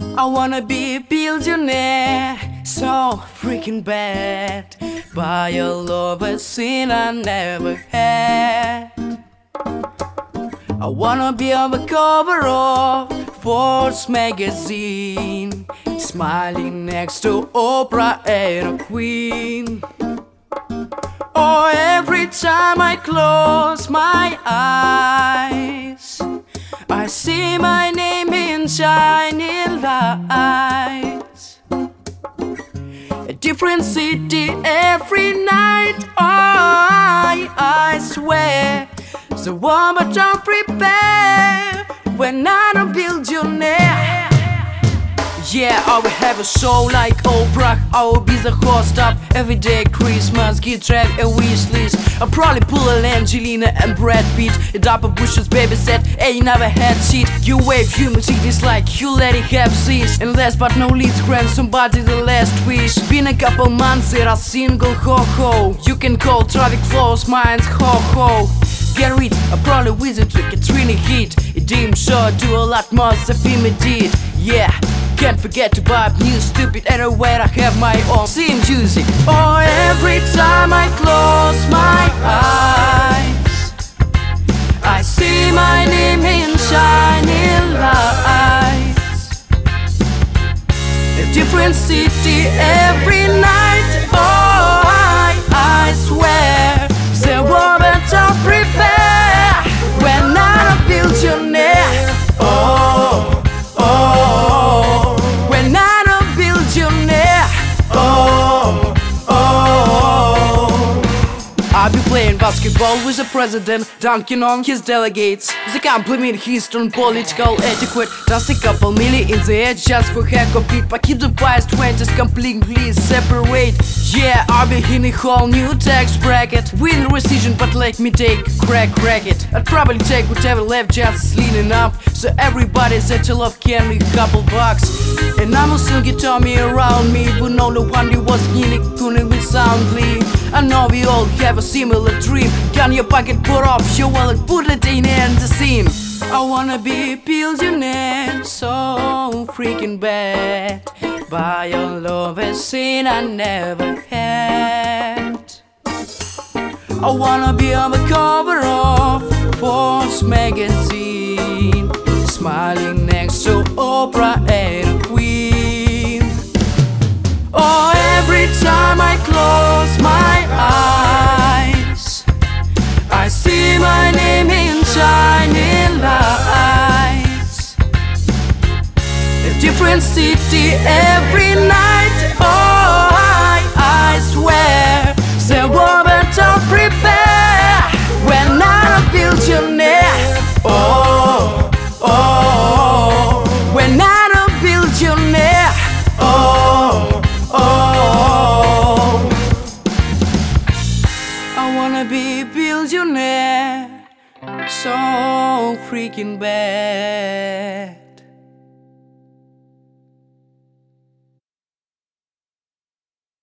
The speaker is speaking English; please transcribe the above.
I wanna be a billionaire, so freaking bad. Buy all of a sin I never had. I wanna be on the cover of Forbes magazine, smiling next to Oprah and a queen. Oh, every time I close my eyes, I see my name in shining lights. A different city every night. Oh, I swear. So warm, but don't prepare when I'm a billionaire. Yeah, I will have a show like Oprah. I will be the host of everyday Christmas, gift wrap and wish list. I'll probably pull an Angelina and Brad Pitt. It up a Bush's baby said, ain't never had shit. You wave human cities like you let it have cease. And last but no least, grant somebody the last wish. Been a couple months at a single ho-ho. You can call traffic flows, mine's ho-ho. Get rid, I probably visit to Katrina hit. It didn't sure do a lot more than Fima did. Yeah, can't forget to buy new stupid anyway. I have my own scene music. Oh, every time I close my eyes, I see my name in shining lights. A different city every night. Oh, I swear. The woman don't prepare when I'm a billionaire. Oh, oh, when I'm a billionaire. Oh, oh. I'll be playing basketball with the president, dunking on his delegates. They compliment his on political etiquette. Just a couple million in the edge just for heck of it. But keep the vice 20s completely separate. Yeah, I'll be in a whole new tax bracket. Win rescission, but let me take a crack racket. I'd probably take whatever left just leaning up, so everybody said you love can a couple bucks. And I'm also get Tommy around me, but no one who was nearly tuning me soundly. I know we all have a similar dream. Can your pocket put off your wallet, put it in the scene. I wanna be a billionaire, so freaking bad. Buy all of a sin I never had. I wanna be on the cover of Forbes magazine, smiling next to Oprah and a queen. Oh, every time I close my eyes, I see my name in shining lights. A different city every night. Oh, I swear. The woman don't prepare when I'm a billionaire. Oh, oh, when I'm a billionaire. Oh, oh. I wanna be a billionaire, so freaking bad.